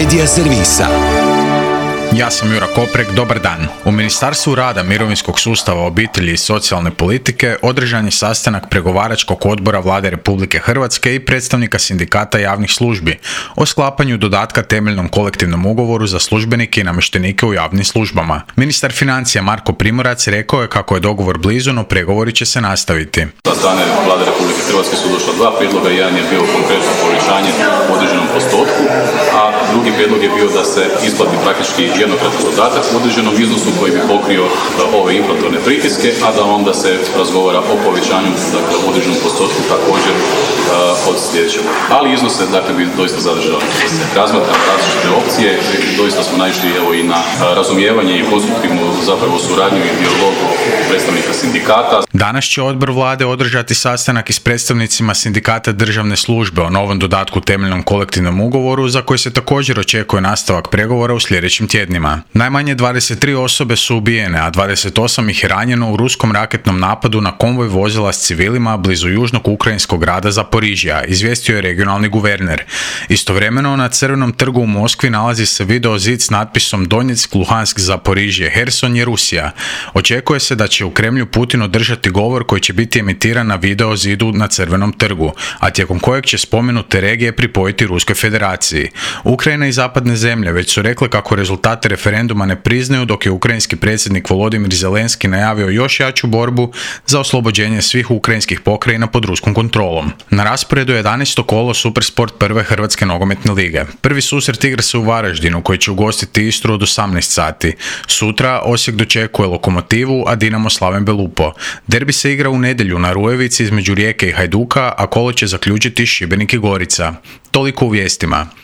Media servisa. Ja sam Jura Koprek, dobar dan. U Ministarstvu rada, mirovinskog sustava, obitelji i socijalne politike održan je sastanak pregovaračkog odbora Vlade Republike Hrvatske i predstavnika sindikata javnih službi o sklapanju dodatka temeljnom kolektivnom ugovoru za službenike i namještenike u javnim službama. Ministar financija Marko Primorac rekao je kako je dogovor blizu, no pregovori će se nastaviti. Sa strane Vlade Republike Hrvatske su došla dva prijedloga, jedan je bio konkretno povećanje u određenom postotku, a drugi prijedlog je bio da se isplati praktički jednokratni dodatak u određenom iznosu koji bi pokrio ove inflatorne pritiske, a da onda se razgovara o povećanju u određenom postotku također od sljedećeg. Ali iznose bi doista zadržali. Razmatramo različite opcije, doista smo naišli i na razumijevanje i konstruktivnu suradnju i dijalog predstavnika sindikata. Danas će odbor Vlade održati sastanak i s predstavnicima sindikata državne službe o novom dodatku temeljnom kolektivnom ugovoru, za koji se također očekuje nastavak pregovora u sljedećim tjednima. Najmanje 23 osobe su ubijene, a 28 ih je ranjeno u ruskom raketnom napadu na konvoj vozila s civilima blizu južnog ukrajinskog grada Zaporižja, izvijestio je regionalni guverner. Istovremeno na Crvenom trgu u Moskvi nalazi se video zid s natpisom Donjeck, Luhansk, Zaporižje, Herson je Rusija. Očekuje se da će u Kremlju Putin održati govor koji će biti emitiran na video zidu na Crvenom trgu, a tijekom kojeg će spomenute regije pripojiti Ruskoj federaciji. Ukrajina i zapadne zemlje već su rekle kako rezultate referenduma ne priznaju, dok je ukrajinski predsjednik Volodimir Zelenski najavio još jaču borbu za oslobođenje svih ukrajinskih pokrajina pod ruskom kontrolom. Na rasporedu je 11. kolo Supersport prve Hrvatske nogometne lige. Prvi susret igra se u Varaždinu, koji će ugostiti Istru od 18 sati. Sutra Osijek dočekuje Lokomotivu, a Dinamo Slaven Belupo. Derbi se igra u nedjelju na Rujevici između Rijeke i Hajduka, a kolo će zaključiti Šibenik i Gorica. Toliko u vijestima.